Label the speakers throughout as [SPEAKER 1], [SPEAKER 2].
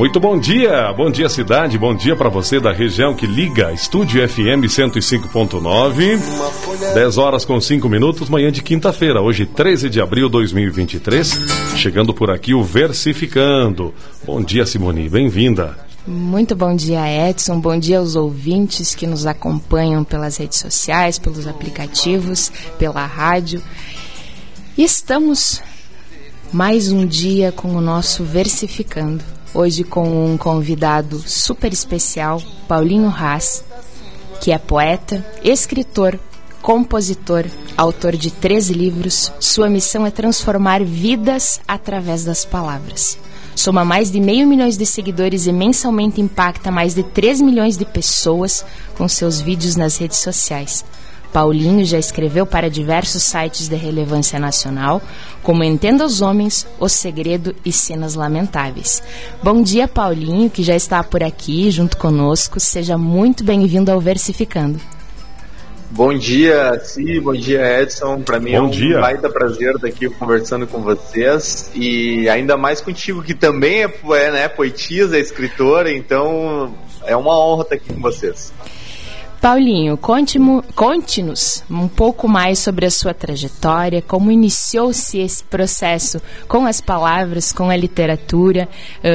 [SPEAKER 1] Muito bom dia cidade, bom dia para você da região que liga Estúdio FM 105.9, 10 horas com 5 minutos, manhã de quinta-feira, hoje 13 de abril de 2023, chegando por aqui o Versificando. Bom dia, Simone, bem-vinda.
[SPEAKER 2] Muito bom dia, Edson, bom dia aos ouvintes que nos acompanham pelas redes sociais, pelos aplicativos, pela rádio. E estamos mais um dia com o nosso Versificando. Hoje com um convidado super especial, Paulinho Haas, que é poeta, escritor, compositor, autor de 13 livros. Sua missão é transformar vidas através das palavras. Soma mais de 500 mil de seguidores e mensalmente impacta mais de 3 milhões de pessoas com seus vídeos nas redes sociais. Paulinho já escreveu para diversos sites de relevância nacional, como Entenda os Homens, O Segredo e Cenas Lamentáveis. Bom dia, Paulinho, que já está por aqui junto conosco. Seja muito bem-vindo ao Versificando.
[SPEAKER 3] Bom dia, Sim, bom dia, Edson. Para mim baita prazer estar aqui conversando com vocês e ainda mais contigo, que também é poetisa, escritora, então é uma honra estar aqui com vocês.
[SPEAKER 2] Paulinho, conte-nos um pouco mais sobre a sua trajetória, como iniciou-se esse processo com as palavras, com a literatura,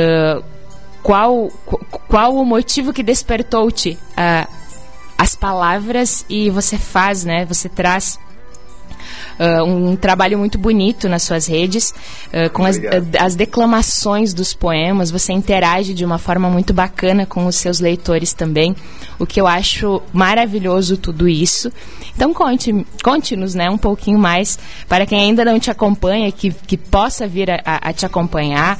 [SPEAKER 2] qual o motivo que despertou-te as palavras, e você traz um trabalho muito bonito nas suas redes, com as declamações dos poemas. Você interage de uma forma muito bacana com os seus leitores também, o que eu acho maravilhoso tudo isso. Então conte-nos, um pouquinho mais, para quem ainda não te acompanha, que possa vir a te acompanhar.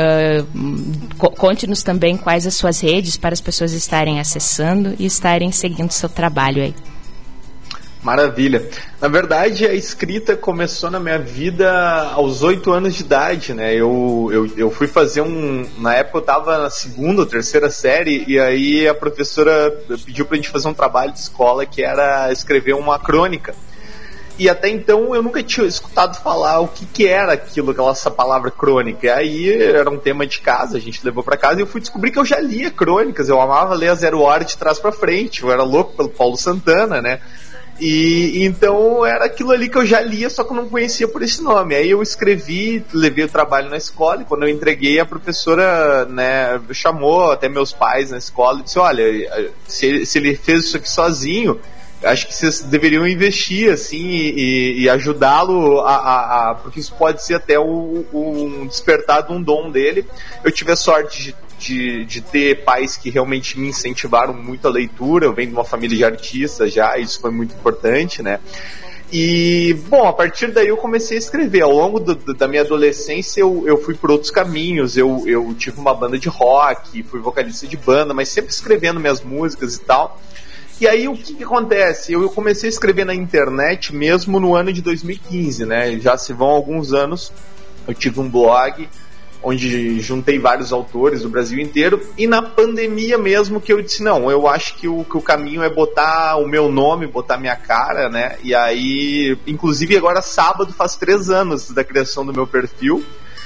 [SPEAKER 2] Conte-nos também quais as suas redes, para as pessoas estarem acessando e estarem seguindo o seu trabalho aí.
[SPEAKER 3] Maravilha. Na verdade, a escrita começou na minha vida aos 8 anos de idade, né? Eu fui fazer na época eu estava na segunda ou terceira série, e aí a professora pediu pra gente fazer um trabalho de escola que era escrever uma crônica. E até então eu nunca tinha escutado falar o que era essa palavra crônica. E aí era um tema de casa, a gente levou pra casa, e eu fui descobrir que eu já lia crônicas. Eu amava ler a Zero Hora de trás pra frente, eu era louco pelo Paulo Santana, né? E então era aquilo ali que eu já lia, só que eu não conhecia por esse nome. Aí eu escrevi, levei o trabalho na escola, e quando eu entreguei, a professora, chamou até meus pais na escola e disse: olha, se ele fez isso aqui sozinho, acho que vocês deveriam investir assim e ajudá-lo porque isso pode ser até um despertar de um dom dele. Eu tive a sorte de ter pais que realmente me incentivaram muito a leitura. Eu venho de uma família de artistas já, isso foi muito importante, né? E, bom, a partir daí eu comecei a escrever. Ao longo da minha adolescência eu fui por outros caminhos. Eu tive uma banda de rock, fui vocalista de banda, mas sempre escrevendo minhas músicas e tal. E aí o que acontece? Eu comecei a escrever na internet mesmo no ano de 2015, né? Já se vão alguns anos. Eu tive um blog onde juntei vários autores do Brasil inteiro, e na pandemia mesmo que eu disse: não, eu acho que o caminho é botar o meu nome, botar minha cara, né? E aí, inclusive agora sábado faz 3 anos da criação do meu perfil.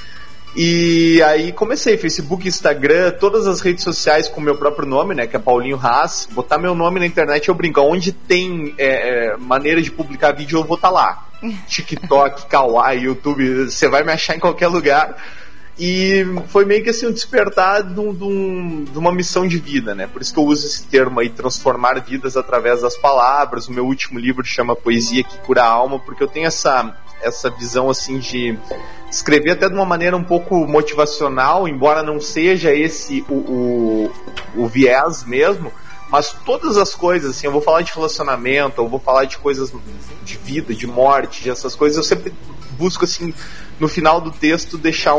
[SPEAKER 3] E aí comecei, Facebook, Instagram, todas as redes sociais com o meu próprio nome, né, que é Paulinho Haas. Botar meu nome na internet, eu brinco, onde tem maneira de publicar vídeo, eu vou estar lá. TikTok, Kawaii, YouTube, você vai me achar em qualquer lugar. E foi meio que assim, um despertar de uma missão de vida, né? Por isso que eu uso esse termo aí, transformar vidas através das palavras. O meu último livro chama Poesia que Cura a Alma, porque eu tenho essa visão assim de escrever até de uma maneira um pouco motivacional, embora não seja esse o viés mesmo, mas todas as coisas, assim, eu vou falar de relacionamento, eu vou falar de coisas de vida, de morte, de essas coisas, eu sempre busco, assim, no final do texto deixar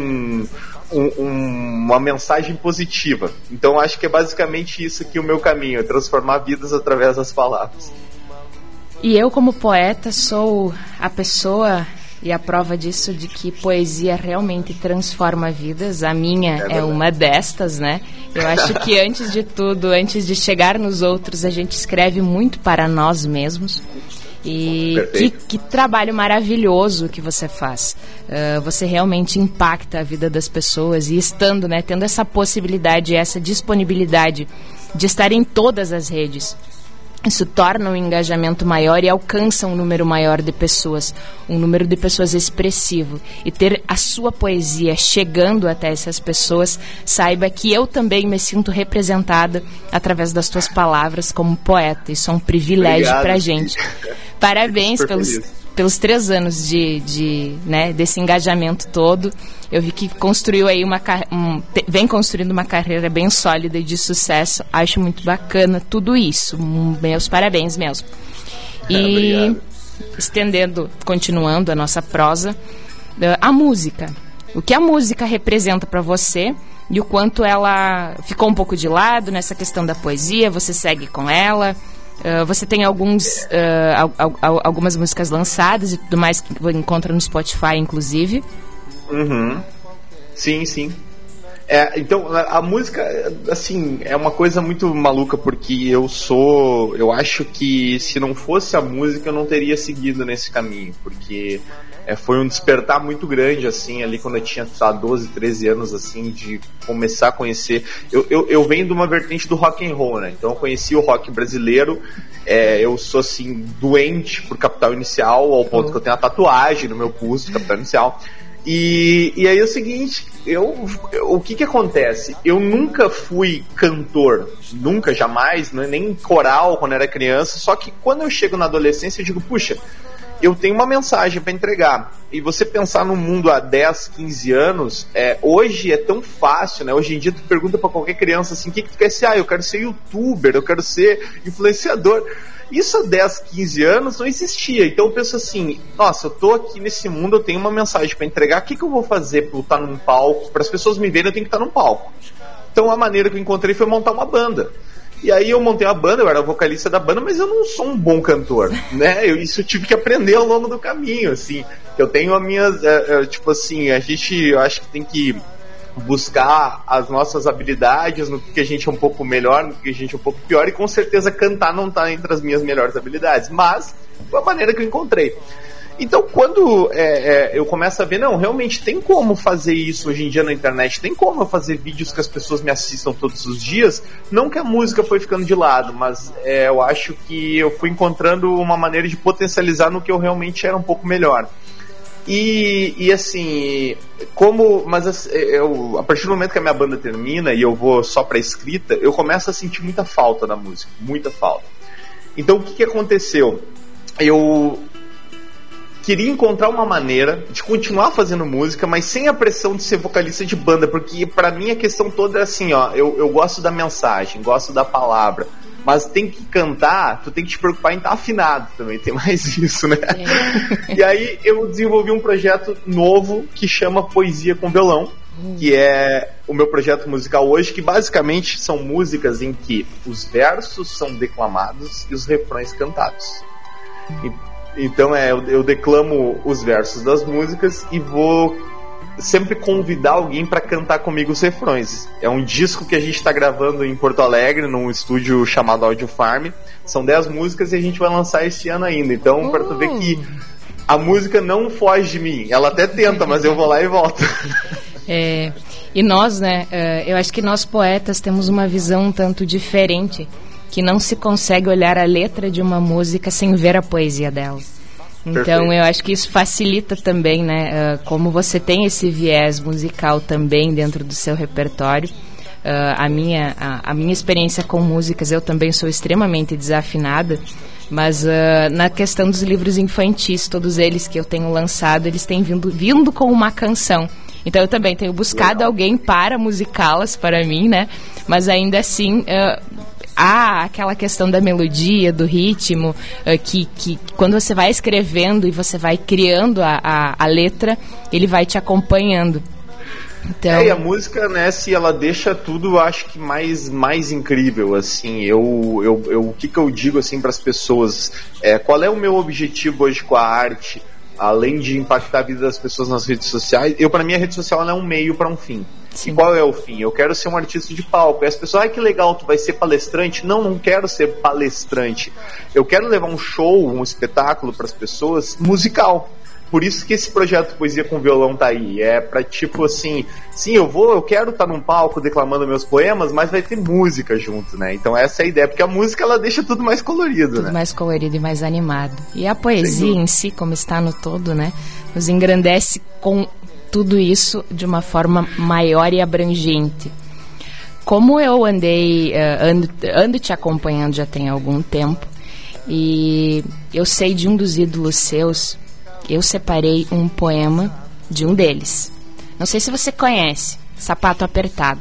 [SPEAKER 3] uma mensagem positiva. Então acho que é basicamente isso aqui o meu caminho, é transformar vidas através das palavras.
[SPEAKER 2] E eu, como poeta, sou a pessoa e a prova disso, de que poesia realmente transforma vidas. A minha é uma destas, né? Eu acho que antes de tudo, antes de chegar nos outros, a gente escreve muito para nós mesmos. E que trabalho maravilhoso que você faz. Você realmente impacta a vida das pessoas e estando, né, tendo essa possibilidade, essa disponibilidade de estar em todas as redes. Isso torna um engajamento maior e alcança um número maior de pessoas, um número de pessoas expressivo. E ter a sua poesia chegando até essas pessoas, saiba que eu também me sinto representada através das tuas palavras como poeta. Isso é um privilégio pra gente. Parabéns pelos 3 anos né, desse engajamento todo. Eu vi que construiu aí vem construindo uma carreira bem sólida e de sucesso. Acho muito bacana tudo isso. Meus parabéns mesmo. E continuando a nossa prosa, a música. O que a música representa para você e o quanto ela ficou um pouco de lado nessa questão da poesia, você segue com ela? Você tem algumas músicas lançadas e tudo mais que encontra no Spotify, inclusive.
[SPEAKER 3] Uhum. Sim. Então, a música, assim, é uma coisa muito maluca, porque eu acho que se não fosse a música eu não teria seguido nesse caminho, porque foi um despertar muito grande, assim, ali quando eu tinha 12, 13 anos, assim, de começar a conhecer. Eu venho de uma vertente do rock and roll, né? Então eu conheci o rock brasileiro. Eu sou, assim, doente por Capital Inicial, ao ponto que eu tenho a tatuagem no meu pulso, Capital Inicial. E aí é o seguinte, o que acontece? Eu nunca fui cantor, nunca, jamais, nem coral quando era criança, só que quando eu chego na adolescência eu digo, puxa, eu tenho uma mensagem para entregar. E você pensar no mundo há 10, 15 anos, hoje é tão fácil, né? Hoje em dia tu pergunta para qualquer criança assim, o que tu quer ser? Eu quero ser youtuber, eu quero ser influenciador. Isso há 10, 15 anos não existia. Então eu penso assim, nossa, eu tô aqui nesse mundo, eu tenho uma mensagem para entregar, o que eu vou fazer para estar num palco? Para as pessoas me verem, eu tenho que estar num palco. Então a maneira que eu encontrei foi montar uma banda. E aí eu montei uma banda, eu era vocalista da banda, mas eu não sou um bom cantor, né? Isso eu tive que aprender ao longo do caminho, assim. Eu tenho as minhas, tipo assim, eu acho que tem que buscar as nossas habilidades, no que a gente é um pouco melhor, no que a gente é um pouco pior, e com certeza cantar não está entre as minhas melhores habilidades, mas foi a maneira que eu encontrei. Então quando eu começo a ver, não, realmente tem como fazer isso hoje em dia na internet, tem como eu fazer vídeos que as pessoas me assistam todos os dias, não que a música foi ficando de lado, mas eu acho que eu fui encontrando uma maneira de potencializar no que eu realmente era um pouco melhor. E assim, a partir do momento que a minha banda termina e eu vou só pra escrita, eu começo a sentir muita falta da música, muita falta. Então o que aconteceu? Eu queria encontrar uma maneira de continuar fazendo música, mas sem a pressão de ser vocalista de banda, porque pra mim a questão toda é assim, ó, eu gosto da mensagem, gosto da palavra, mas tem que cantar, tu tem que te preocupar em estar afinado também, tem mais isso, né? E aí eu desenvolvi um projeto novo que chama Poesia com Violão, que é o meu projeto musical hoje, que basicamente são músicas em que os versos são declamados e os refrões cantados. Então eu declamo os versos das músicas e vou sempre convidar alguém para cantar comigo os refrões. É um disco que a gente está gravando em Porto Alegre, num estúdio chamado Audio Farm. São 10 músicas e a gente vai lançar esse ano ainda. Então, para tu ver que a música não foge de mim. Ela até tenta, mas eu vou lá e volto.
[SPEAKER 2] E nós, né, eu acho que nós poetas temos uma visão um tanto diferente, que não se consegue olhar a letra de uma música sem ver a poesia dela. Então, perfeito. Eu acho que isso facilita também, né? Como você tem esse viés musical também dentro do seu repertório. A minha experiência com músicas, eu também sou extremamente desafinada, mas na questão dos livros infantis, todos eles que eu tenho lançado, eles têm vindo com uma canção. Então eu também tenho buscado alguém para musicá-las para mim, né? Mas ainda assim... há aquela questão da melodia, do ritmo, que quando você vai escrevendo e você vai criando a letra, ele vai te acompanhando. Então...
[SPEAKER 3] e a música, né, se ela deixa tudo, eu acho que mais incrível, assim, o que eu digo, assim, para as pessoas, qual é o meu objetivo hoje com a arte, além de impactar a vida das pessoas nas redes sociais? Para mim a rede social ela é um meio para um fim. E qual é o fim? Eu quero ser um artista de palco. E as pessoas, que legal, tu vai ser palestrante. Não quero ser palestrante. Eu quero levar um show, um espetáculo para as pessoas musical. Por isso que esse projeto Poesia com Violão tá aí. É pra tipo assim, sim, eu quero estar num palco declamando meus poemas, mas vai ter música junto, né? Então essa é a ideia, porque a música ela deixa tudo mais colorido, né?
[SPEAKER 2] Mais colorido e mais animado. E a poesia em si, como está no todo, né? Nos engrandece com tudo isso de uma forma maior e abrangente. Como eu ando te acompanhando já tem algum tempo, e eu sei de um dos ídolos seus. Eu separei um poema de um deles. Não sei se você conhece, Sapato Apertado.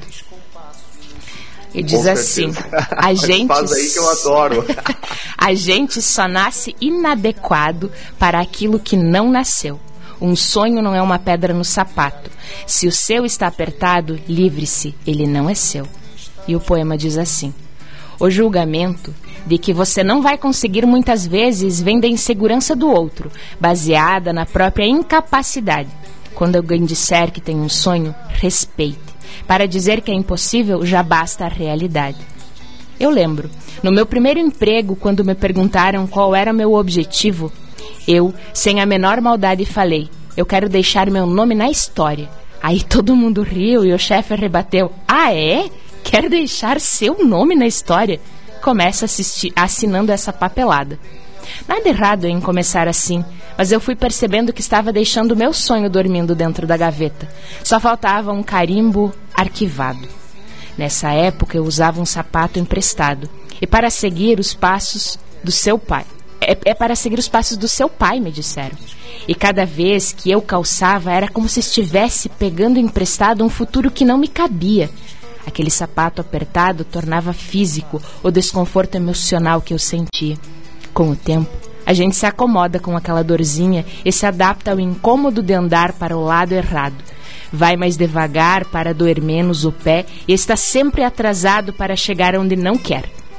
[SPEAKER 2] E diz assim: a gente
[SPEAKER 3] faz aí que eu adoro.
[SPEAKER 2] A gente só nasce inadequado para aquilo que não nasceu. Um sonho não é uma pedra no sapato. Se o seu está apertado, livre-se, ele não é seu. E o poema diz assim: o julgamento de que você não vai conseguir muitas vezes vem da insegurança do outro, baseada na própria incapacidade. Quando alguém disser que tem um sonho, respeite. Para dizer que é impossível, já basta a realidade. Eu lembro, no meu primeiro emprego, quando me perguntaram qual era meu objetivo, eu, sem a menor maldade, falei: eu quero deixar meu nome na história. Aí todo mundo riu e o chefe rebateu: ah, é? Quer deixar seu nome na história? Começa assinando essa papelada. Nada errado em começar assim, mas eu fui percebendo que estava deixando o meu sonho dormindo dentro da gaveta. Só faltava um carimbo arquivado. Nessa época eu usava um sapato emprestado. E para seguir os passos do seu pai. É para seguir os passos do seu pai, me disseram. E cada vez que eu calçava era como se estivesse pegando emprestado um futuro que não me cabia. Aquele sapato apertado tornava físico o desconforto emocional que eu sentia. Com o tempo, a gente se acomoda com aquela dorzinha e se adapta ao incômodo de andar para o lado errado. Vai mais devagar para doer menos o pé e está sempre atrasado para chegar onde não quer.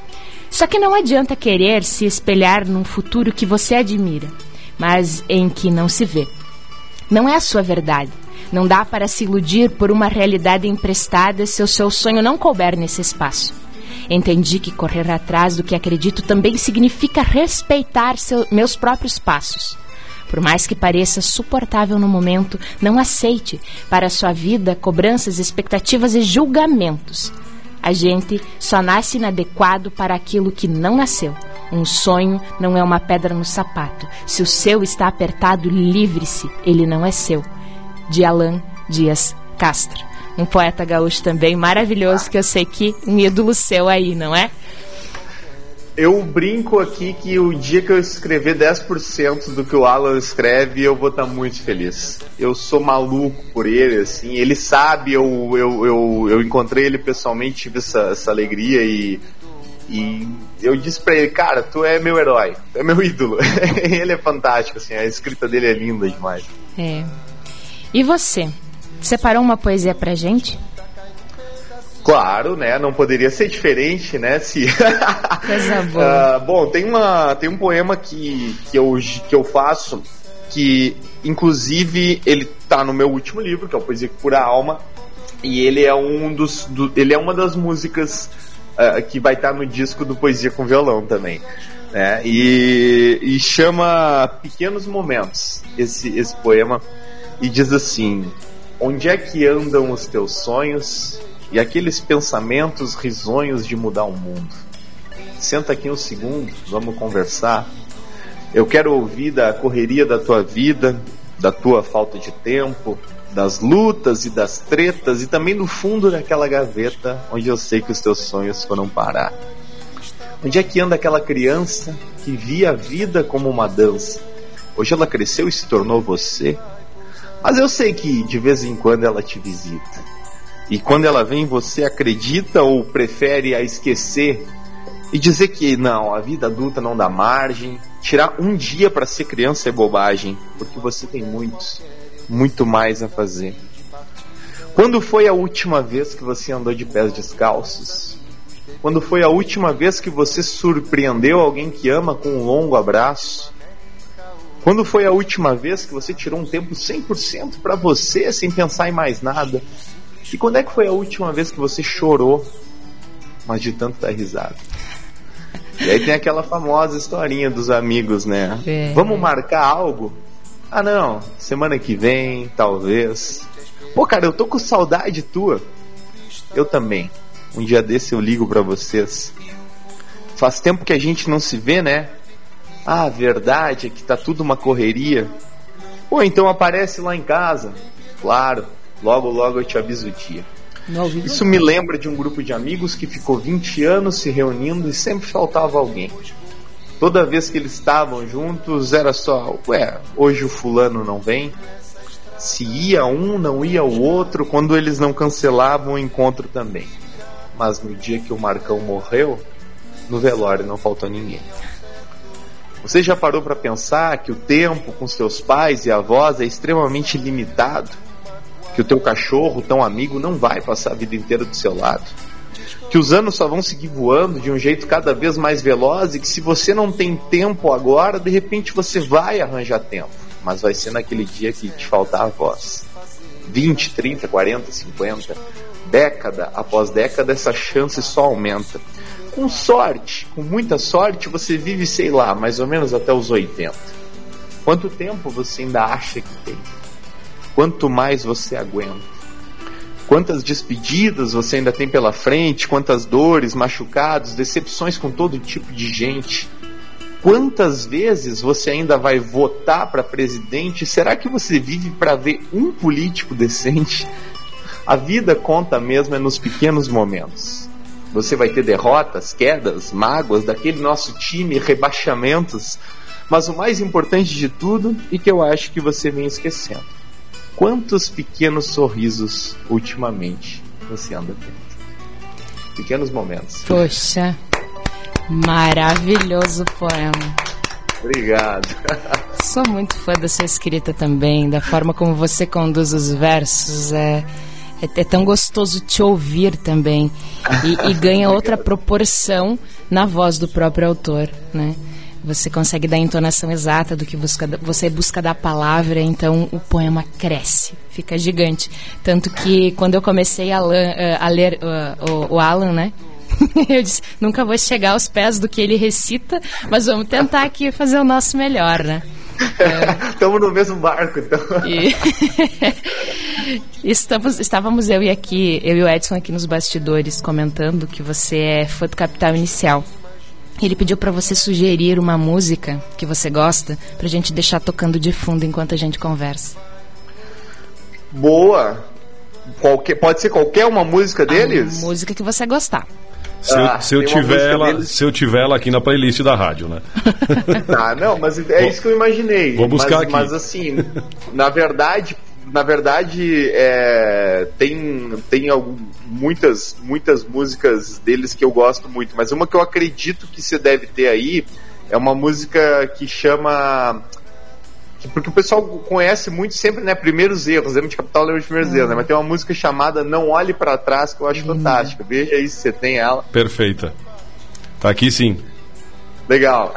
[SPEAKER 2] Só que não adianta querer se espelhar num futuro que você admira, mas em que não se vê. Não é a sua verdade. Não dá para se iludir por uma realidade emprestada se o seu sonho não couber nesse espaço. Entendi que correr atrás do que acredito também significa respeitar meus próprios passos. Por mais que pareça suportável no momento, não aceite para a sua vida cobranças, expectativas e julgamentos. A gente só nasce inadequado para aquilo que não nasceu. Um sonho não é uma pedra no sapato. Se o seu está apertado, livre-se, ele não é seu. De Alan Dias Castro, um poeta gaúcho também maravilhoso, que eu sei que um ídolo seu aí, não é?
[SPEAKER 3] Eu brinco aqui que o dia que eu escrever 10% do que o Alan escreve, eu vou estar muito feliz. Eu sou maluco por ele, assim, ele sabe, eu encontrei ele pessoalmente, tive essa alegria e eu disse pra ele: cara, tu é meu herói, tu é meu ídolo. Ele é fantástico, assim, a escrita dele é linda demais.
[SPEAKER 2] É. E você? Separou uma poesia pra gente?
[SPEAKER 3] Claro, né? Não poderia ser diferente, né?
[SPEAKER 2] Coisa boa.
[SPEAKER 3] Bom, tem um poema que eu faço, que inclusive ele tá no meu último livro, que é o Poesia que Cura a Alma, e ele é ele é uma das músicas que vai estar no disco do Poesia com Violão também, né? E chama Pequenos Momentos esse poema, e diz assim: onde é que andam os teus sonhos e aqueles pensamentos risonhos de mudar o mundo? Senta aqui um segundo, vamos conversar. Eu quero ouvir da correria da tua vida, da tua falta de tempo, das lutas e das tretas, e também do fundo daquela gaveta onde eu sei que os teus sonhos foram parar. Onde é que anda aquela criança que via a vida como uma dança? Hoje ela cresceu e se tornou você. Mas eu sei que de vez em quando ela te visita. E quando ela vem, você acredita ou prefere a esquecer e dizer que não, a vida adulta não dá margem. Tirar um dia para ser criança é bobagem, porque você tem muito mais a fazer. Quando foi a última vez que você andou de pés descalços? Quando foi a última vez que você surpreendeu alguém que ama com um longo abraço? Quando foi a última vez que você tirou um tempo 100% para você, sem pensar em mais nada? E quando é que foi a última vez que você chorou, mas de tanto dar risada? E aí tem aquela famosa historinha dos amigos, né? Vamos marcar algo? Ah, não, semana que vem, talvez. Pô, cara, eu tô com saudade tua. Eu também. Um dia desse eu ligo pra vocês. Faz tempo que a gente não se vê, né? Ah, a verdade é que tá tudo uma correria. Pô, então aparece lá em casa. Claro, logo logo eu te aviso o dia. Isso me lembra de um grupo de amigos que ficou 20 anos se reunindo e sempre faltava alguém. Toda vez que eles estavam juntos era só, hoje o fulano não vem. Se ia um, não ia o outro, quando eles não cancelavam o encontro também. Mas no dia que o Marcão morreu, no velório não faltou ninguém. Você já parou para pensar que o tempo com seus pais e avós é extremamente limitado? Que o teu cachorro, tão amigo, não vai passar a vida inteira do seu lado? Que os anos só vão seguir voando de um jeito cada vez mais veloz e que se você não tem tempo agora, de repente você vai arranjar tempo, mas vai ser naquele dia que te faltar a voz. 20, 30, 40, 50, década após década, essa chance só aumenta. Com sorte, com muita sorte, você vive, sei lá, mais ou menos até os 80. Quanto tempo você ainda acha que tem? Quanto mais você aguenta? Quantas despedidas você ainda tem pela frente? Quantas dores, machucados, decepções com todo tipo de gente? Quantas vezes você ainda vai votar para presidente? Será que você vive para ver um político decente? A vida conta mesmo é nos pequenos momentos. Você vai ter derrotas, quedas, mágoas daquele nosso time, rebaixamentos. Mas o mais importante de tudo, e que eu acho que você vem esquecendo: quantos pequenos sorrisos ultimamente você anda tendo? Pequenos momentos.
[SPEAKER 2] Poxa, maravilhoso poema.
[SPEAKER 3] Obrigado.
[SPEAKER 2] Sou muito fã da sua escrita também, da forma como você conduz os versos. É tão gostoso te ouvir também. E ganha outra proporção na voz do próprio autor, né? Você consegue dar a entonação exata do que você busca da palavra, então o poema cresce, fica gigante. Tanto que quando eu comecei a ler o Alan, né? Eu disse, nunca vou chegar aos pés do que ele recita, mas vamos tentar aqui fazer o nosso melhor, né?
[SPEAKER 3] Estamos no mesmo barco, então.
[SPEAKER 2] Estávamos eu e o Edson aqui nos bastidores comentando que você é fã do Capital Inicial. Ele pediu para você sugerir uma música que você gosta pra gente deixar tocando de fundo enquanto a gente conversa.
[SPEAKER 3] Boa! Pode ser qualquer uma música deles?
[SPEAKER 2] A música que você gostar.
[SPEAKER 1] Se eu tiver ela aqui na playlist da rádio, né?
[SPEAKER 3] Ah, não, mas é isso que eu imaginei.
[SPEAKER 1] Vou buscar aqui.
[SPEAKER 3] Mas assim, na verdade tem muitas músicas deles que eu gosto muito, mas uma que eu acredito que você deve ter aí é uma música que chama... Porque o pessoal conhece muito sempre, né? Primeiros erros. Lembra de Capital, lembra de primeiros erros, né? Mas tem uma música chamada Não Olhe Pra Trás, que eu acho fantástica. Veja aí se você tem ela.
[SPEAKER 1] Perfeita. Tá aqui sim.
[SPEAKER 3] Legal.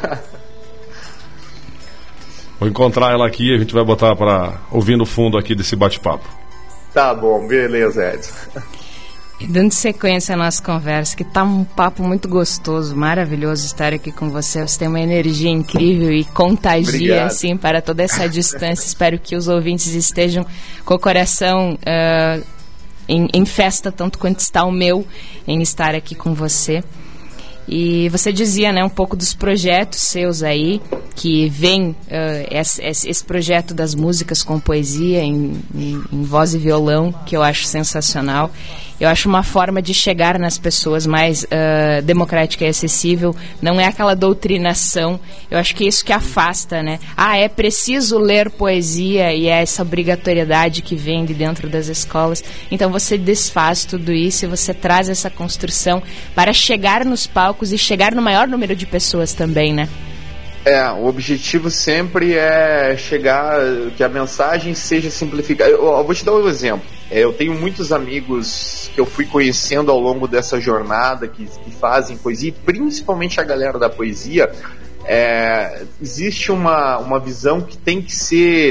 [SPEAKER 1] Vou encontrar ela aqui e a gente vai botar pra ouvir no fundo aqui desse bate-papo.
[SPEAKER 3] Tá bom, beleza, Edson.
[SPEAKER 2] E dando sequência à nossa conversa, que tá um papo muito gostoso, maravilhoso estar aqui com você. Você tem uma energia incrível e contagia,
[SPEAKER 3] Obrigado.
[SPEAKER 2] assim, para toda essa distância. Espero que os ouvintes estejam com o coração em festa, tanto quanto está o meu, em estar aqui com você. E você dizia, né, um pouco dos projetos seus aí, que vem esse projeto das músicas com poesia em voz e violão, que eu acho sensacional. Eu acho uma forma de chegar nas pessoas mais democrática e acessível. Não é aquela doutrinação. Eu acho que é isso que afasta, né? É preciso ler poesia e é essa obrigatoriedade que vem de dentro das escolas. Então você desfaz tudo isso e você traz essa construção para chegar nos palcos e chegar no maior número de pessoas também, né?
[SPEAKER 3] O objetivo sempre é chegar, que a mensagem seja simplificada. Eu vou te dar um exemplo. Eu tenho muitos amigos que eu fui conhecendo ao longo dessa jornada que fazem poesia, e principalmente a galera da poesia. Existe uma visão que tem que ser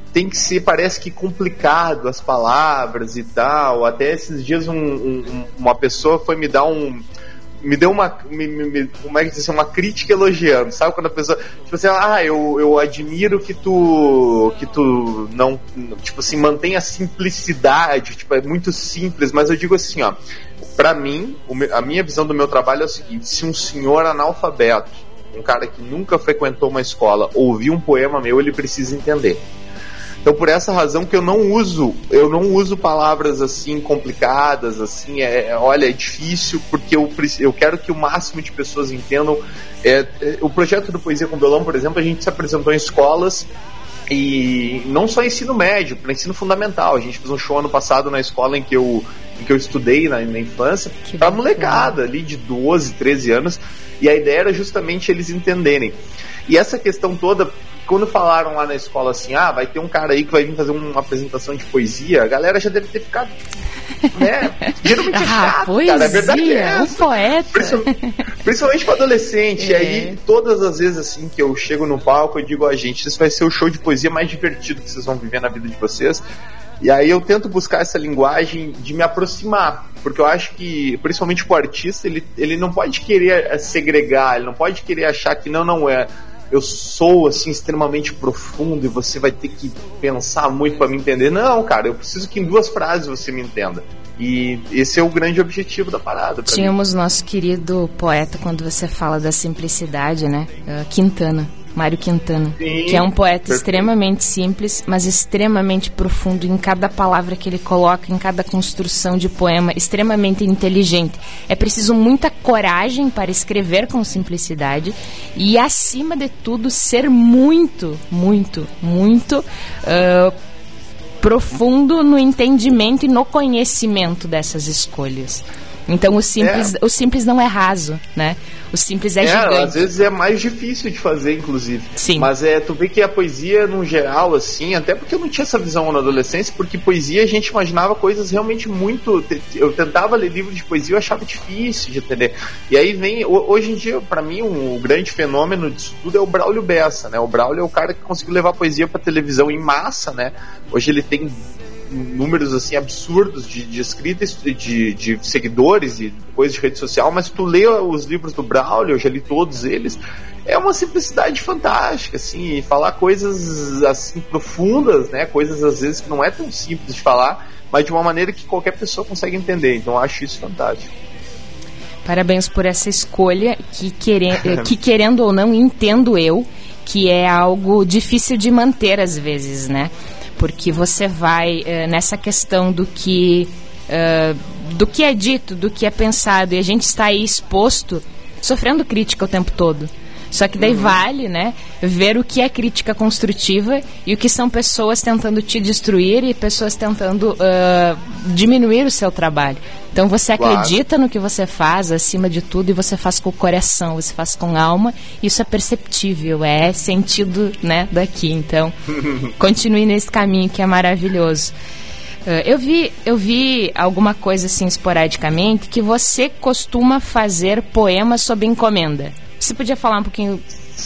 [SPEAKER 3] tem que ser, parece que complicado as palavras e tal. Até esses dias uma pessoa foi me dar me deu como é que diz, uma crítica elogiando, sabe? Quando a pessoa, tipo assim, eu admiro que tu não, tipo assim, mantém a simplicidade, tipo, é muito simples, mas eu digo assim, ó, pra mim, a minha visão do meu trabalho é o seguinte: se um senhor analfabeto, um cara que nunca frequentou uma escola, ouvir um poema meu, ele precisa entender. Então, por essa razão que eu não uso palavras assim complicadas, assim, olha, é difícil, porque eu quero que o máximo de pessoas entendam. O projeto do Poesia com Violão, por exemplo, a gente se apresentou em escolas, e não só ensino médio, para ensino fundamental. A gente fez um show ano passado na escola em que eu estudei na infância, para molecada ali de 12, 13 anos, e a ideia era justamente eles entenderem. E essa questão toda, quando falaram lá na escola assim, vai ter um cara aí que vai vir fazer uma apresentação de poesia, a galera já deve ter ficado, né? Geralmente é chato,
[SPEAKER 2] poesia,
[SPEAKER 3] cara, é verdade,
[SPEAKER 2] um poeta.
[SPEAKER 3] Principalmente para adolescente. E aí, todas as vezes assim que eu chego no palco, eu digo, gente, isso vai ser o show de poesia mais divertido que vocês vão viver na vida de vocês. E aí eu tento buscar essa linguagem de me aproximar, porque eu acho que, principalmente o artista, ele não pode querer segregar, ele não pode querer achar que não é. Eu sou, assim, extremamente profundo e você vai ter que pensar muito para me entender. Não, cara, eu preciso que em 2 frases você me entenda. E esse é o grande objetivo da parada.
[SPEAKER 2] Tínhamos nosso querido poeta, quando você fala da simplicidade, né? Mário Quintana. Sim, que é um poeta extremamente simples, mas extremamente profundo em cada palavra que ele coloca, em cada construção de poema, extremamente inteligente. É preciso muita coragem para escrever com simplicidade e, acima de tudo, ser muito, muito, muito profundo no entendimento e no conhecimento dessas escolhas. Então o simples não é raso, né? O simples é gigante.
[SPEAKER 3] Às vezes é mais difícil de fazer, inclusive.
[SPEAKER 2] Sim.
[SPEAKER 3] Mas tu vê que a poesia, no geral, assim, até porque eu não tinha essa visão na adolescência, porque poesia a gente imaginava coisas realmente muito... Eu tentava ler livro de poesia, eu achava difícil de entender. E aí vem... Hoje em dia, pra mim, um grande fenômeno disso tudo é o Braulio Bessa, né? O Braulio é o cara que conseguiu levar a poesia pra televisão em massa, né? Hoje ele tem números assim absurdos de escrita, de seguidores e coisas de rede social, mas tu lê os livros do Braulio, eu já li todos eles, é uma simplicidade fantástica, assim, falar coisas assim profundas, né, coisas às vezes que não é tão simples de falar, mas de uma maneira que qualquer pessoa consegue entender, então eu acho isso fantástico.
[SPEAKER 2] Parabéns por essa escolha que querendo ou não, entendo eu, que é algo difícil de manter às vezes, né? Porque você vai nessa questão do que é dito, do que é pensado, e a gente está aí exposto, sofrendo crítica o tempo todo. Só que daí vale, né, ver o que é crítica construtiva e o que são pessoas tentando te destruir e pessoas tentando diminuir o seu trabalho. Então você acredita no que você faz, acima de tudo, e você faz com o coração, você faz com alma, isso é perceptível, é sentido, né, daqui. Então, continue nesse caminho que é maravilhoso. Eu vi alguma coisa assim esporadicamente que você costuma fazer poemas sob encomenda. Você podia falar um pouquinho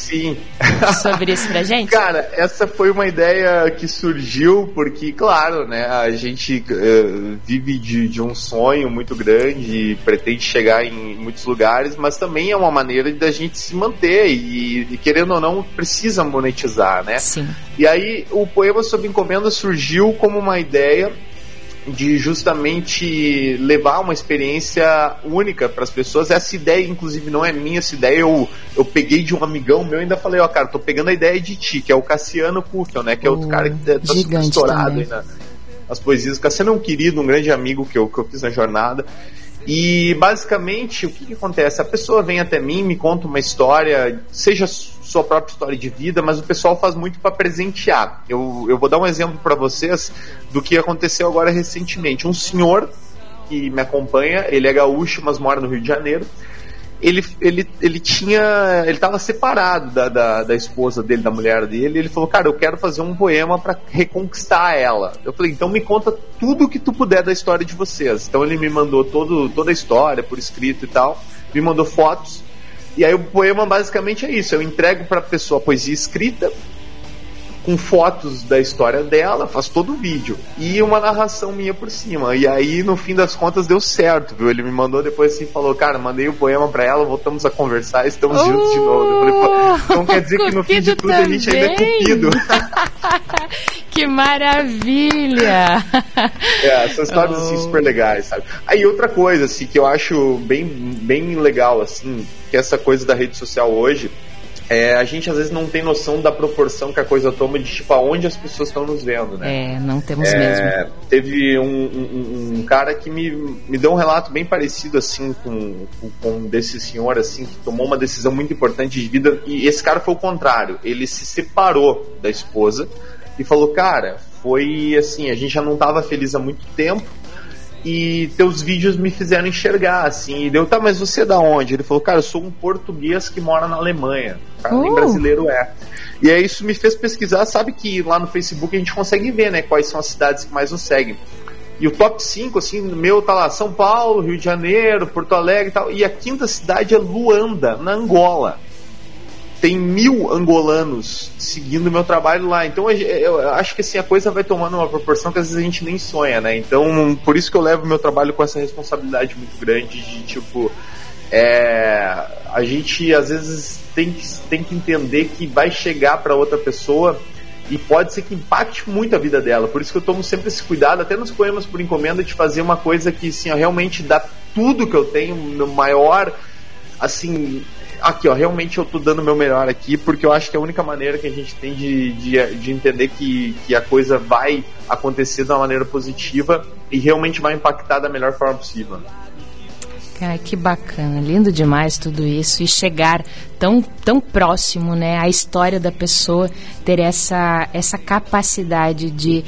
[SPEAKER 2] sobre isso pra gente?
[SPEAKER 3] Cara, essa foi uma ideia que surgiu porque, claro, né, a gente vive de um sonho muito grande e pretende chegar em muitos lugares, mas também é uma maneira da gente se manter e querendo ou não, precisa monetizar, né?
[SPEAKER 2] Sim.
[SPEAKER 3] E aí o poema sob encomenda surgiu como uma ideia de justamente levar uma experiência única para as pessoas. Essa ideia, inclusive, não é minha, essa ideia eu peguei de um amigão meu e ainda falei, cara, tô pegando a ideia de ti, que é o Cassiano Kufel, né, que é outro cara que tá super estourado aí nas poesias. O Cassiano é um querido, um grande amigo que eu fiz na jornada. E basicamente o que acontece? A pessoa vem até mim, me conta uma história, seja sua própria história de vida, mas o pessoal faz muito para presentear. Eu vou dar um exemplo para vocês do que aconteceu agora recentemente. Um senhor que me acompanha, ele é gaúcho, mas mora no Rio de Janeiro. Ele estava separado da esposa dele, da mulher dele, e ele falou, cara, eu quero fazer um poema para reconquistar ela. Eu falei, então me conta tudo o que tu puder da história de vocês. Então ele me mandou toda a história por escrito e tal, me mandou fotos, e aí o poema basicamente é isso, eu entrego para a pessoa a poesia escrita, com fotos da história dela, faz todo o vídeo e uma narração minha por cima. E aí, no fim das contas, deu certo, viu? Ele me mandou depois assim, falou, cara, mandei o poema pra ela, voltamos a conversar, estamos juntos de novo. Eu falei, pô, então quer dizer que no fim de tudo também. A gente ainda é cupido.
[SPEAKER 2] Que maravilha!
[SPEAKER 3] São histórias assim, super legais, sabe? Aí outra coisa assim, que eu acho bem legal, assim, que essa coisa da rede social hoje, a gente às vezes não tem noção da proporção que a coisa toma de tipo aonde as pessoas estão nos vendo, né?
[SPEAKER 2] Não temos mesmo.
[SPEAKER 3] Teve um cara que me deu um relato bem parecido assim com desse senhor assim, que tomou uma decisão muito importante de vida, e esse cara foi o contrário, ele se separou da esposa e falou, cara, foi assim, a gente já não estava feliz há muito tempo e teus vídeos me fizeram enxergar, assim, e deu, tá, mas você é da onde? Ele falou, cara, eu sou um português que mora na Alemanha, cara, nem brasileiro é. E aí isso me fez pesquisar, sabe que lá no Facebook a gente consegue ver, né, quais são as cidades que mais nos seguem. E o top 5, assim, meu tá lá, São Paulo, Rio de Janeiro, Porto Alegre e tal, e a quinta cidade é Luanda, na Angola. Tem 1.000 angolanos seguindo o meu trabalho lá. Então eu acho que assim, a coisa vai tomando uma proporção que às vezes a gente nem sonha, né? Então por isso que eu levo o meu trabalho com essa responsabilidade muito grande de tipo, a gente às vezes tem que entender que vai chegar para outra pessoa e pode ser que impacte muito a vida dela. Por isso que eu tomo sempre esse cuidado, até nos poemas por encomenda, de fazer uma coisa que assim, realmente dá tudo que eu tenho, no maior, assim, aqui, ó, realmente eu tô dando o meu melhor aqui, porque eu acho que é a única maneira que a gente tem de entender que a coisa vai acontecer de uma maneira positiva e realmente vai impactar da melhor forma possível.
[SPEAKER 2] Cara, que bacana, lindo demais tudo isso, e chegar tão próximo, né, à história da pessoa, ter essa capacidade de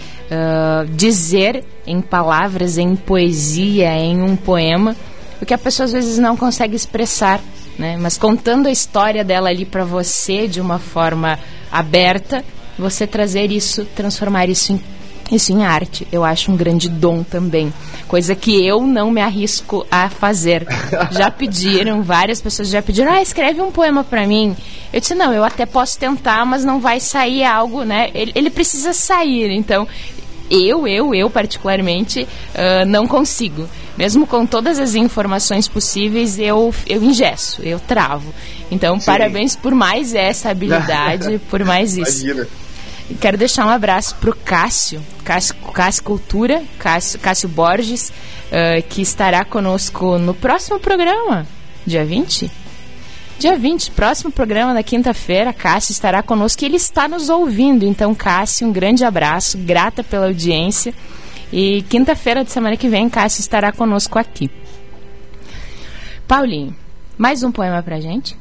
[SPEAKER 2] dizer em palavras, em poesia, em um poema, o que a pessoa às vezes não consegue expressar, né? Mas contando a história dela ali para você de uma forma aberta, você trazer isso, transformar isso em arte, eu acho um grande dom também, coisa que eu não me arrisco a fazer. Já pediram, várias pessoas já pediram, escreve um poema para mim. Eu disse, não, eu até posso tentar, mas não vai sair algo, né? Ele precisa sair, então eu particularmente não consigo. Mesmo com todas as informações possíveis, eu engesso, eu travo. Então, sim, parabéns por mais essa habilidade, por mais isso. Imagina. Quero deixar um abraço pro Cássio Cultura, Cássio Borges, que estará conosco no próximo programa, dia 20? Dia 20, próximo programa da quinta-feira, Cássio estará conosco e ele está nos ouvindo. Então, Cássio, um grande abraço, grata pela audiência. E quinta-feira de semana que vem, Cássio estará conosco aqui. Paulinho, mais um poema pra gente?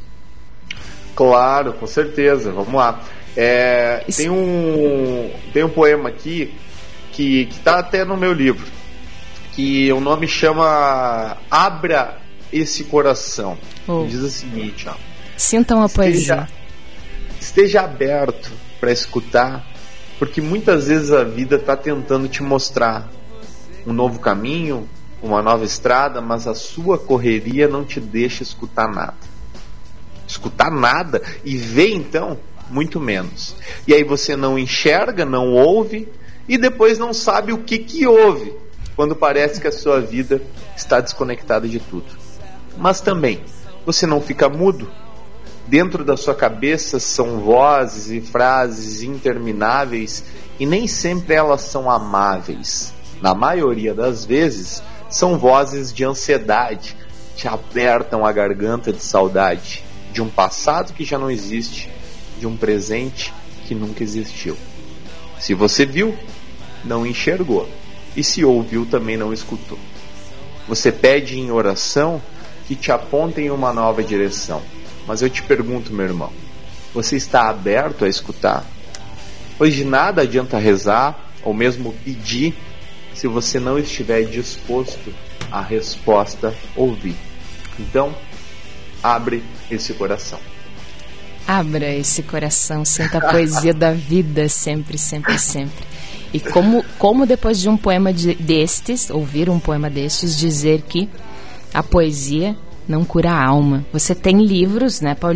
[SPEAKER 3] Claro, com certeza, vamos lá. Tem um poema aqui que tá até no meu livro, que o nome chama Abra Esse Coração. Diz o seguinte, ó:
[SPEAKER 2] sintam a poesia.
[SPEAKER 3] Esteja aberto para escutar, porque muitas vezes a vida está tentando te mostrar um novo caminho, uma nova estrada, mas a sua correria não te deixa escutar nada. Escutar nada e ver, então, muito menos. E aí você não enxerga, não ouve e depois não sabe o que houve, quando parece que a sua vida está desconectada de tudo. Mas também, você não fica mudo. Dentro da sua cabeça são vozes e frases intermináveis e nem sempre elas são amáveis. Na maioria das vezes, são vozes de ansiedade, te apertam a garganta de saudade, de um passado que já não existe, de um presente que nunca existiu. Se você viu, não enxergou, e se ouviu, também não escutou. Você pede em oração que te apontem uma nova direção. Mas eu te pergunto, meu irmão, você está aberto a escutar? Pois de nada adianta rezar ou mesmo pedir se você não estiver disposto a resposta ouvir. Então, abre esse coração.
[SPEAKER 2] Abra esse coração, sinta a poesia da vida sempre, sempre, sempre. E como depois de um poema destes, ouvir um poema destes, dizer que a poesia não cura a alma. Você tem livros, né, Paulinho,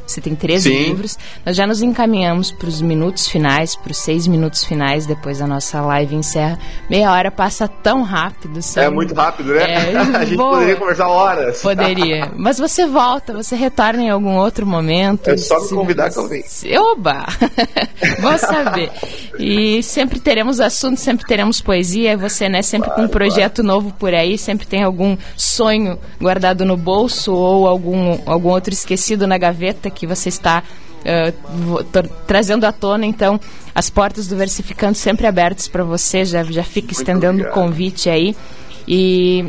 [SPEAKER 2] Você tem 13 livros. Nós já nos encaminhamos para os minutos finais, para os 6 minutos finais, depois a nossa live encerra. Meia hora passa tão rápido.
[SPEAKER 3] É muito rápido, né? A gente poderia conversar horas.
[SPEAKER 2] Poderia. Mas você volta, você retorna em algum outro momento.
[SPEAKER 3] É só me convidar que eu venho.
[SPEAKER 2] Oba! Vou saber. E sempre teremos assunto, sempre teremos poesia. Você, né, sempre com um projeto novo por aí, sempre tem algum sonho guardado no bolso ou algum outro esquecido na gaveta que você está trazendo à tona. Então, as portas do Versificando sempre abertas para você. Já fica estendendo o convite aí. E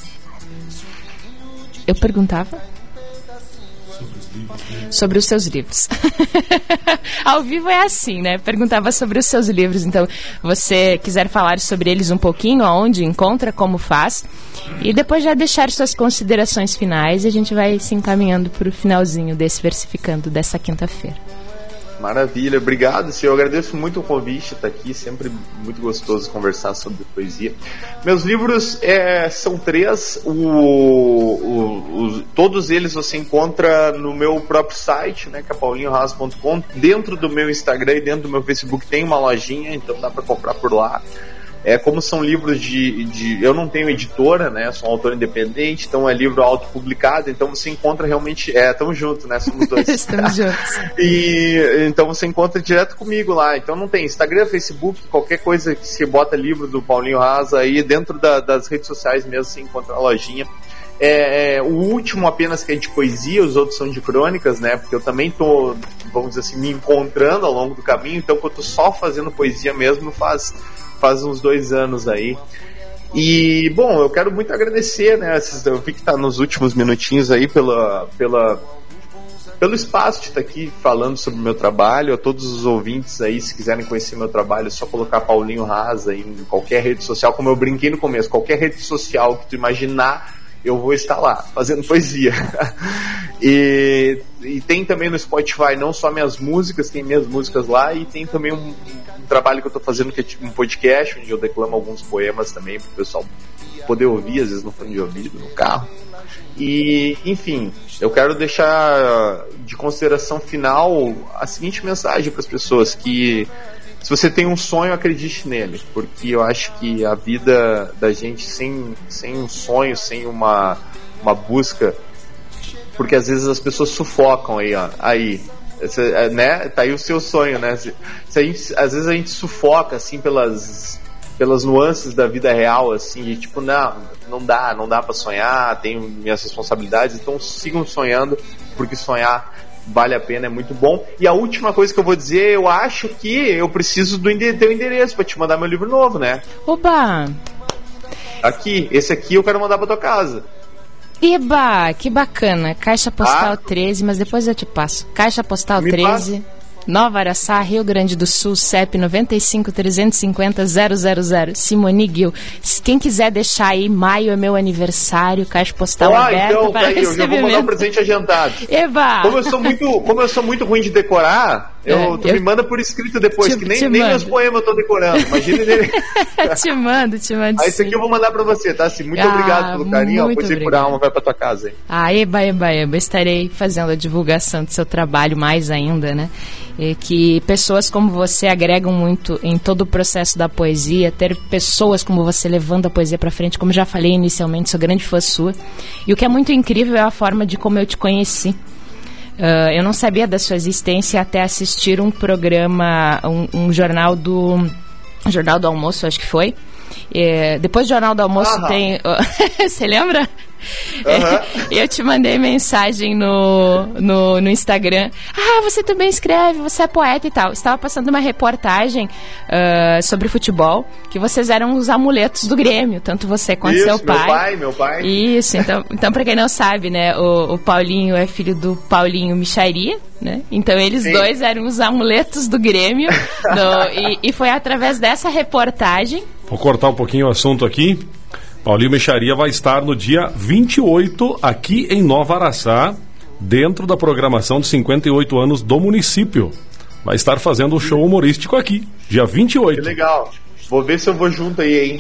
[SPEAKER 2] eu perguntava sobre os seus livros. Ao vivo é assim, né? Perguntava sobre os seus livros. Então, você quiser falar sobre eles um pouquinho, aonde encontra, como faz, e depois já deixar suas considerações finais, e a gente vai se encaminhando para o finalzinho desse Versificando dessa quinta-feira.
[SPEAKER 3] Maravilha, obrigado, senhor. Eu agradeço muito o convite, estar aqui, sempre muito gostoso conversar sobre poesia. Meus livros são 3, todos eles você encontra no meu próprio site, né, que é paulinhohaas.com. Dentro do meu Instagram e dentro do meu Facebook tem uma lojinha, então dá para comprar por lá. Como são livros eu não tenho editora, né? Sou um autor independente, então é livro autopublicado, então você encontra realmente. Estamos juntos, né? Somos dois.
[SPEAKER 2] Estamos juntos.
[SPEAKER 3] E então você encontra direto comigo lá. Então não tem Instagram, Facebook, qualquer coisa que você bota livro do Paulinho Haas aí, dentro das redes sociais mesmo você encontra a lojinha. O último apenas que é de poesia, os outros são de crônicas, né? Porque eu também tô, vamos dizer assim, me encontrando ao longo do caminho, então eu tô só fazendo poesia mesmo faz uns 2 anos aí. E, bom, eu quero muito agradecer, né? Eu vi que tá nos últimos minutinhos aí pelo espaço de estar aqui falando sobre o meu trabalho. A todos os ouvintes aí, se quiserem conhecer meu trabalho, é só colocar Paulinho Haas aí em qualquer rede social, como eu brinquei no começo, qualquer rede social que tu imaginar, eu vou estar lá, fazendo poesia. E tem também no Spotify não só minhas músicas, tem minhas músicas lá, e tem também um trabalho que eu estou fazendo, que é tipo um podcast, onde eu declamo alguns poemas também, para o pessoal poder ouvir, às vezes no fone de ouvido, no carro. E, enfim, eu quero deixar de consideração final a seguinte mensagem para as pessoas, que se você tem um sonho, acredite nele, porque eu acho que a vida da gente sem um sonho, sem uma busca, porque às vezes as pessoas sufocam aí, né? Tá aí o seu sonho, né? Às vezes a gente sufoca assim pelas nuances da vida real, assim, de tipo, não dá pra sonhar, tenho minhas responsabilidades, então sigam sonhando, porque sonhar vale a pena, é muito bom. E a última coisa que eu vou dizer, eu acho que eu preciso do teu endereço pra te mandar meu livro novo, né?
[SPEAKER 2] Opa!
[SPEAKER 3] Aqui, esse aqui eu quero mandar pra tua casa.
[SPEAKER 2] Eba, que bacana. Caixa Postal 13, mas depois eu te passo. Caixa Postal 13, Nova Araçá, Rio Grande do Sul, CEP 95-350-000, Simone Gil. Quem quiser deixar aí, maio é meu aniversário, caixa postal aberta
[SPEAKER 3] então,
[SPEAKER 2] para recebimento.
[SPEAKER 3] Eu já vou mandar um presente adiantado.
[SPEAKER 2] Eba!
[SPEAKER 3] Como eu sou muito ruim de decorar, tu me manda por escrito depois, que nem meus poemas eu tô decorando. Imagina ele.
[SPEAKER 2] Te mando.
[SPEAKER 3] Aí isso aqui eu vou mandar pra você, tá? Assim, muito obrigado pelo carinho. Depois você por alma vai pra tua casa, hein?
[SPEAKER 2] Eba. Estarei fazendo a divulgação do seu trabalho mais ainda, né? E que pessoas como você agregam muito em todo o processo da poesia, ter pessoas como você levando a poesia para frente, como já falei inicialmente, sou grande fã sua. E o que é muito incrível é a forma de como eu te conheci. Eu não sabia da sua existência até assistir um programa, um jornal do almoço, acho que foi. Depois do Jornal do Almoço tem... Você lembra? Eu te mandei mensagem no Instagram. Você também escreve, você é poeta e tal. Estava passando uma reportagem sobre futebol, que vocês eram os amuletos do Grêmio, tanto você quanto seu pai. Meu pai. Isso, então para quem não sabe, né, o Paulinho é filho do Paulinho Micharia, né? Então eles dois eram os amuletos do Grêmio. E foi através dessa reportagem.
[SPEAKER 1] Vou cortar um pouquinho o assunto aqui. Paulinho Micharia vai estar no dia 28 aqui em Nova Araçá, dentro da programação de 58 anos do município. Vai estar fazendo um show humorístico aqui, dia 28.
[SPEAKER 3] Que legal. Vou ver se eu vou junto aí, hein?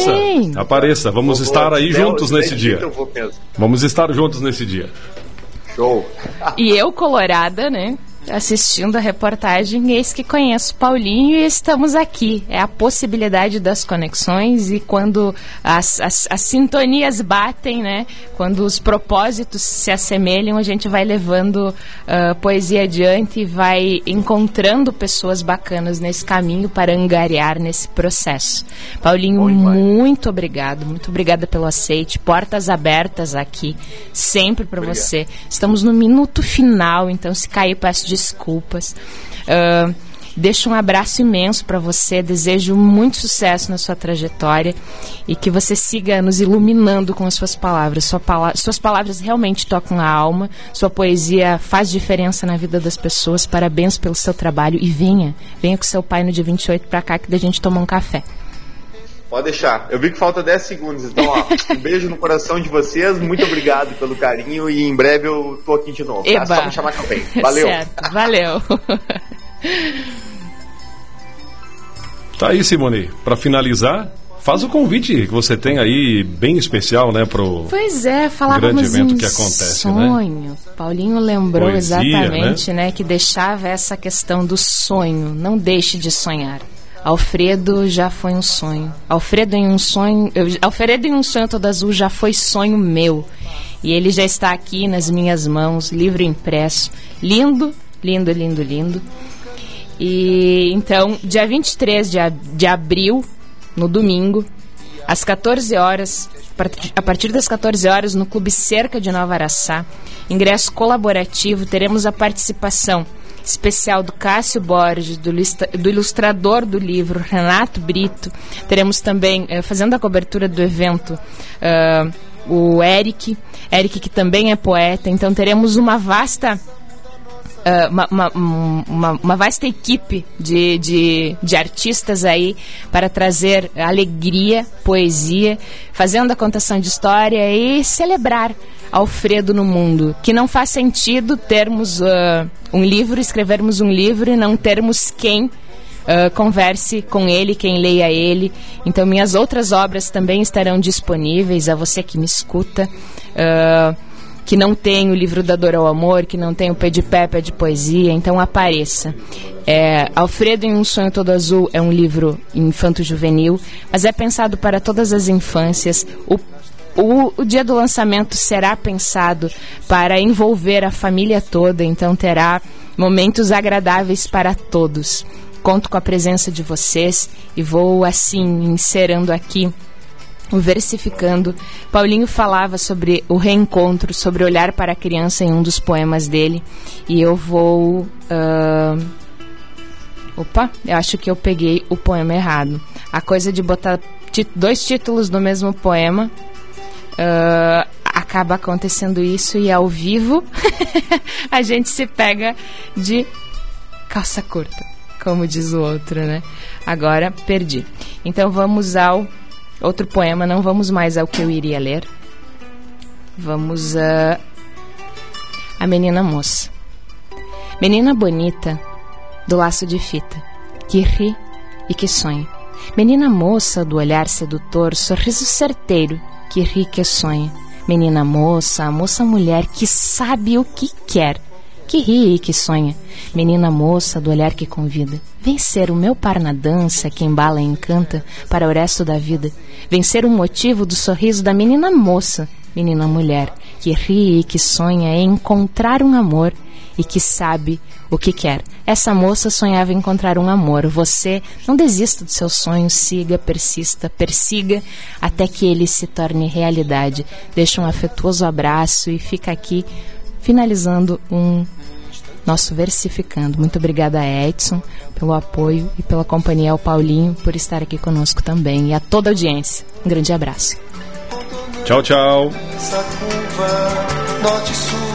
[SPEAKER 1] Apareça. Vamos estar aí juntos nesse dia. Vamos estar juntos nesse dia.
[SPEAKER 3] Show!
[SPEAKER 2] E eu, colorada, né? Assistindo a reportagem, eis que conheço Paulinho e estamos aqui. É a possibilidade das conexões e quando as sintonias batem, né? Quando os propósitos se assemelham, a gente vai levando poesia adiante e vai encontrando pessoas bacanas nesse caminho para angariar nesse processo. Paulinho, muito obrigada pelo aceite, portas abertas aqui, sempre para você. Estamos no minuto final, então se cair, peço desculpas. Deixo um abraço imenso para você, desejo muito sucesso na sua trajetória e que você siga nos iluminando com as suas palavras. Suas palavras realmente tocam a alma, sua poesia faz diferença na vida das pessoas. Parabéns pelo seu trabalho e venha com seu pai no dia 28 para cá que a gente toma um café.
[SPEAKER 3] Pode deixar. Eu vi que falta 10 segundos, então um beijo no coração de vocês, muito obrigado pelo carinho e em breve eu tô aqui de novo. Tá? Só me chamar também. Valeu.
[SPEAKER 2] Certo, valeu.
[SPEAKER 1] Tá aí, Simone, para finalizar, faz o convite que você tem aí bem especial, né, pro
[SPEAKER 2] Pois é, falávamos
[SPEAKER 1] grande evento
[SPEAKER 2] em
[SPEAKER 1] que acontece,
[SPEAKER 2] sonho. Né? Paulinho lembrou
[SPEAKER 1] Poesia,
[SPEAKER 2] exatamente, né, que deixava essa questão do sonho. Não deixe de sonhar. Alfredo já foi um sonho. Alfredo em um sonho todo azul já foi sonho meu. E ele já está aqui nas minhas mãos, livro impresso. Lindo, lindo, lindo, lindo. E então, dia 23 de abril, no domingo, às 14 horas, a partir das 14 horas, no Clube Cerca de Nova Araçá, ingresso colaborativo, teremos a participação especial do Cássio Borges, do ilustrador do livro, Renato Brito. Teremos também, fazendo a cobertura do evento, o Eric, que também é poeta. Então teremos uma vasta uma vasta equipe de artistas aí para trazer alegria, poesia, fazendo a contação de história e celebrar Alfredo no mundo. Que não faz sentido termos um livro, escrevermos um livro e não termos quem converse com ele, quem leia ele. Então minhas outras obras também estarão disponíveis a você que me escuta, que não tem o livro da Dor ao Amor, que não tem o Pé de Pé de Poesia, então apareça. Alfredo em um Sonho Todo Azul é um livro infanto-juvenil, mas é pensado para todas as infâncias. O dia do lançamento será pensado para envolver a família toda, então terá momentos agradáveis para todos. Conto com a presença de vocês e vou assim encerrando aqui o Versificando. Paulinho falava sobre o reencontro, sobre olhar para a criança em um dos poemas dele, e eu vou eu acho que eu peguei o poema errado. A coisa de botar dois títulos no mesmo poema, acaba acontecendo isso, e ao vivo a gente se pega de calça curta, como diz o outro, né? Agora perdi. Então vamos ao outro poema, não vamos mais ao que eu iria ler. Vamos a Menina Moça. Menina bonita do laço de fita, que ri e que sonha. Menina moça do olhar sedutor, sorriso certeiro, que ri e que sonha. Menina moça, a moça mulher que sabe o que quer, que ri e que sonha. Menina moça do olhar que convida, vem ser o meu par na dança que embala e encanta para o resto da vida. Vem ser o motivo do sorriso da menina moça, menina mulher, que ri e que sonha em encontrar um amor e que sabe o que quer. Essa moça sonhava em encontrar um amor. Você não desista dos seus sonhos, siga, persista, persiga até que ele se torne realidade. Deixa um afetuoso abraço e fica aqui finalizando nosso Versificando. Muito obrigada a Edson pelo apoio e pela companhia, ao Paulinho por estar aqui conosco também, e a toda a audiência. Um grande abraço.
[SPEAKER 1] Tchau, tchau.
[SPEAKER 4] Essa curva norte-sul